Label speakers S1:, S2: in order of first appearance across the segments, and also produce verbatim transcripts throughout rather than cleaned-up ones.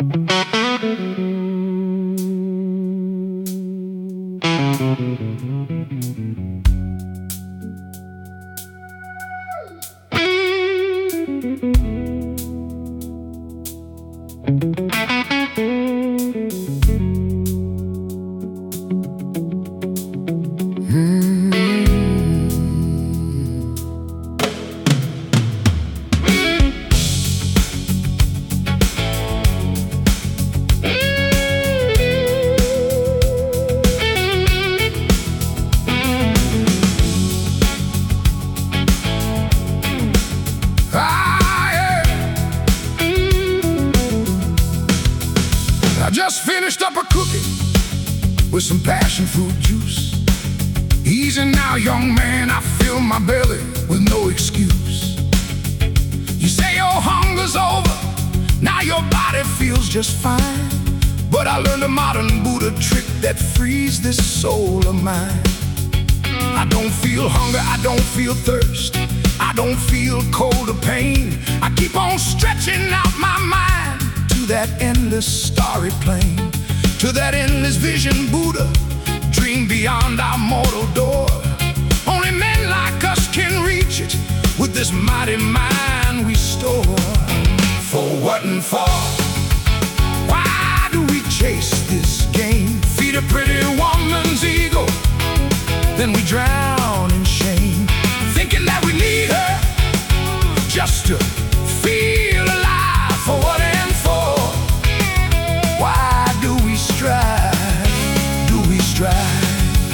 S1: Just finished up a cookie with some passion fruit juice. Easy now, young man, I fill my belly with no excuse. You say your hunger's over, now your body feels just fine. But I learned a modern Buddha trick that frees this soul of mine. I don't feel hunger, I don't feel thirst, I don't feel cold or pain. I keep on stretching out my mind to that endless starry plain, to that endless vision Buddha, dream beyond our mortal door. Only men like us can reach it with this mighty mind we store. For what and for? Why do we chase this game? Feed a pretty woman's ego, then we drown in shame, thinking that we need her just to feel alive. For what and for? Why do we strive? Do we strive?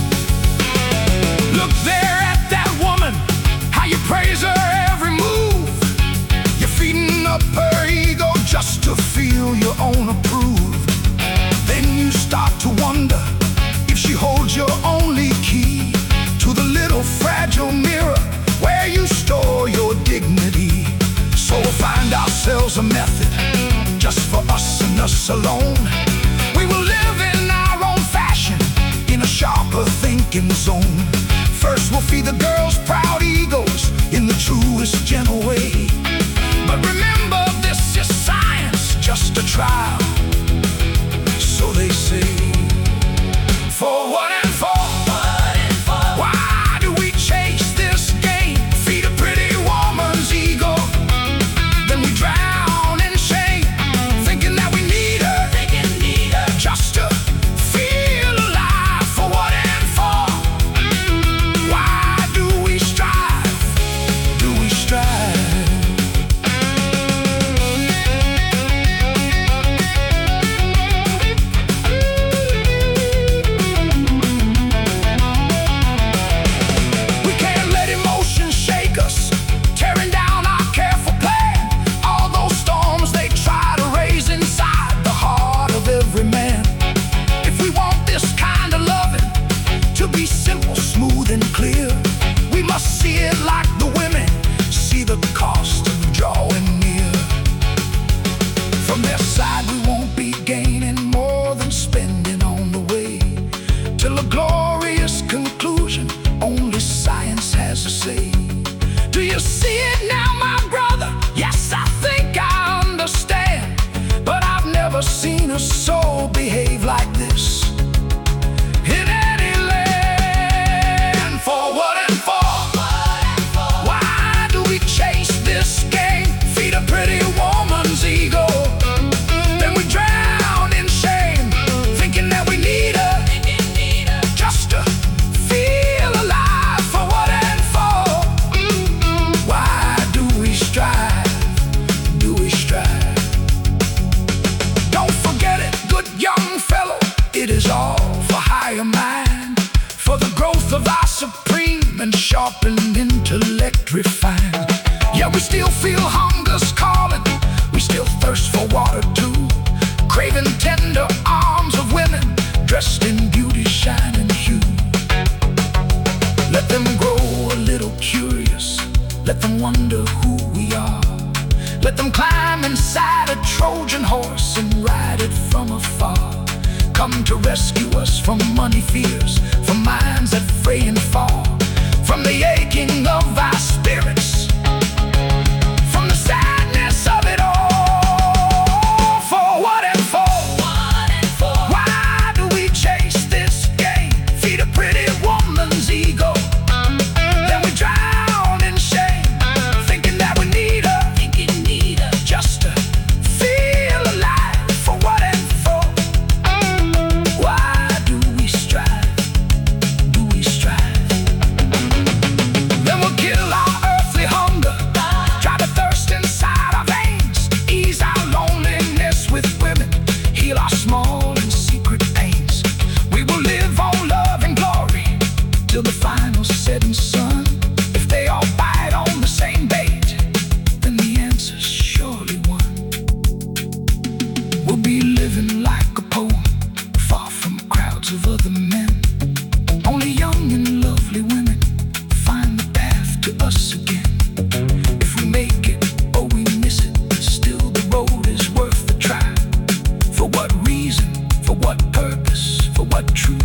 S1: Look there at that woman, how you praise her every move. You're feeding up her ego just to feel your own approved. Then you start to wonder if she holds your only key to the little fragile mirror where you store your dignity. So we'll find ourselves a method just for us and us alone. We will live in our own fashion, in a sharper thinking zone. First we'll feed the girls' proud egos in the truest gentle way. But remember, this is science, just a trial, so they say. For what and for? What and for? Why do we chase this game? Feed a pretty woman's ego, then we drown in shame, thinking that we need her, thinking need her just to feel alive. For what and for? Why do we strive? Do we strive? Do you see it now, my brother? Yes, I think I understand, but I've never seen a soul behave like this in any land. For what and for? Why do we chase this game? Feed a pretty woman's ego, then we drown in shame, thinking that we need her just to feel alive. For what and for? Why do we strive? Do we strive? Don't forget it, good young fellow, it is all for higher mind, for the growth of our supreme and sharpened intellect refined. Yeah, we still feel hunger's calling, we still thirst for water too, craving tender arms of women dressed in beauty's shining hue. Let them grow a little curious, let them wonder who we are. Let them climb inside a Trojan horse and ride it from afar. Come to rescue us from money fears, from minds that fray and fall, from the aching of our spirits, from the sadness of it all. For what and reason? For what purpose? For what truth?